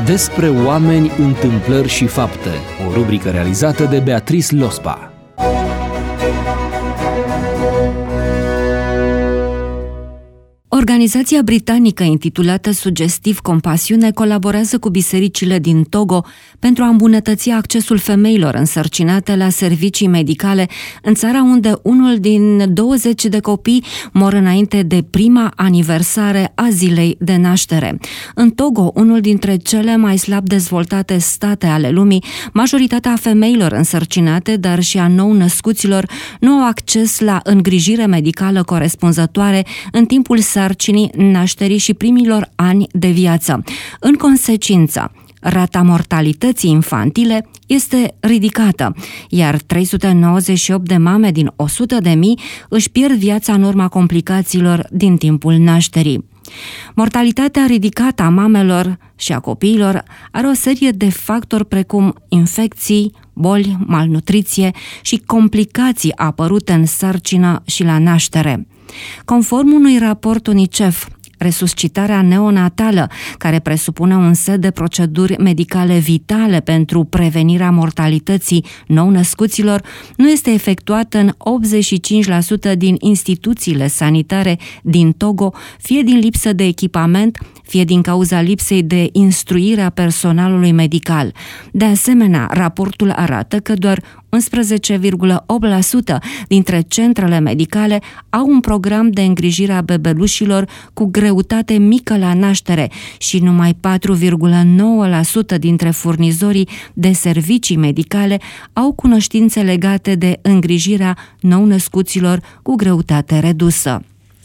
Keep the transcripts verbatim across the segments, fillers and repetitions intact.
Despre oameni, întâmplări și fapte. O rubrică realizată de Beatrice Lospa. Organizația britanică intitulată sugestiv Compasiune colaborează cu bisericile din Togo pentru a îmbunătăți accesul femeilor însărcinate la servicii medicale în țara unde unul din douăzeci de copii mor înainte de prima aniversare a zilei de naștere. În Togo, unul dintre cele mai slab dezvoltate state ale lumii, majoritatea femeilor însărcinate, dar și a nou-născuților, nu au acces la îngrijire medicală corespunzătoare în timpul sarcinii, nașterii și primilor ani de viață. În consecință, rata mortalității infantile este ridicată, iar trei sute nouăzeci și opt de mame din o sută de mii își pierd viața în urma complicațiilor din timpul nașterii. Mortalitatea ridicată a mamelor și a copiilor are o serie de factori precum infecții, boli, malnutriție și complicații apărute în sarcină și la naștere. Conform unui raport UNICEF, resuscitarea neonatală, care presupune un set de proceduri medicale vitale pentru prevenirea mortalității nou-născuților, nu este efectuată în optzeci și cinci la sută din instituțiile sanitare din Togo, fie din lipsă de echipament, fie din cauza lipsei de instruire a personalului medical. De asemenea, raportul arată că doar unsprezece virgulă opt la sută dintre centrele medicale au un program de îngrijire a bebelușilor cu greutate mică la naștere și numai patru virgulă nouă la sută dintre furnizorii de servicii medicale au cunoștințe legate de îngrijirea nou-născuților cu greutate redusă.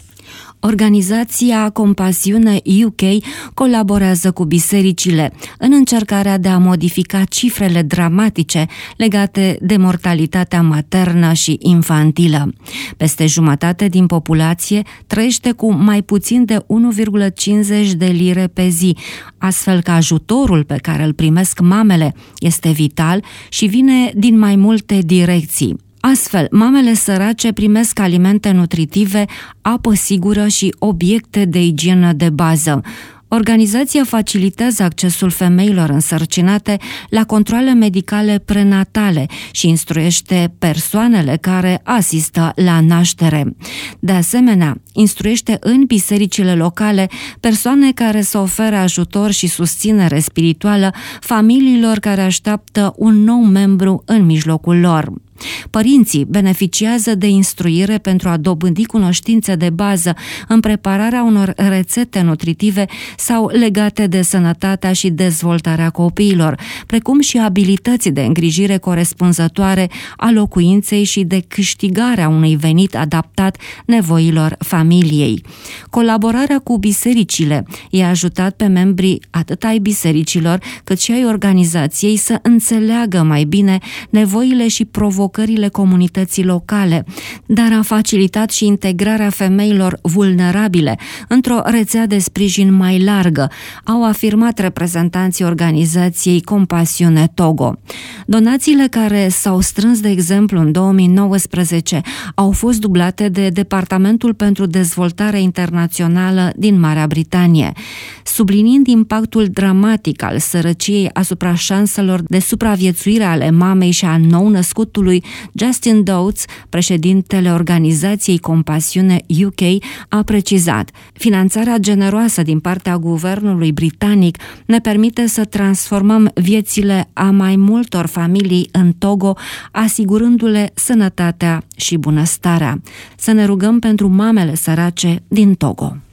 Organizația Compasiune U K colaborează cu bisericile în încercarea de a modifica cifrele dramatice legate de mortalitatea maternă și infantilă. Peste jumătate din populație trăiește cu mai puțin de unu virgulă cincizeci de lire pe zi, astfel că ajutorul pe care îl primesc mamele este vital și vine din mai multe direcții. Astfel, mamele sărace primesc alimente nutritive, apă sigură și obiecte de igienă de bază. Organizația facilitează accesul femeilor însărcinate la controale medicale prenatale și instruiește persoanele care asistă la naștere. De asemenea, instruiește în bisericile locale persoane care să ofere ajutor și susținere spirituală familiilor care așteaptă un nou membru în mijlocul lor. Părinții beneficiază de instruire pentru a dobândi cunoștințe de bază în prepararea unor rețete nutritive sau legate de sănătatea și dezvoltarea copiilor, precum și abilități de îngrijire corespunzătoare a locuinței și de câștigarea unui venit adaptat nevoilor familiei. Colaborarea cu bisericile i-a ajutat pe membrii atât ai bisericilor cât și ai organizației să înțeleagă mai bine nevoile și provocările comunității locale, dar a facilitat și integrarea femeilor vulnerabile într-o rețea de sprijin mai largă, au afirmat reprezentanții organizației Compasiune Togo. Donațiile care s-au strâns, de exemplu, în două mii nouăsprezece au fost dublate de Departamentul pentru Dezvoltare Internațională din Marea Britanie. Subliniind impactul dramatic al sărăciei asupra șanselor de supraviețuire ale mamei și a nou-născutului, Justin Dodds, președintele organizației Compasiune U K, a precizat: finanțarea generoasă din partea guvernului britanic ne permite să transformăm viețile a mai multor familii în Togo, asigurându-le sănătatea și bunăstarea. Să ne rugăm pentru mamele sărace din Togo.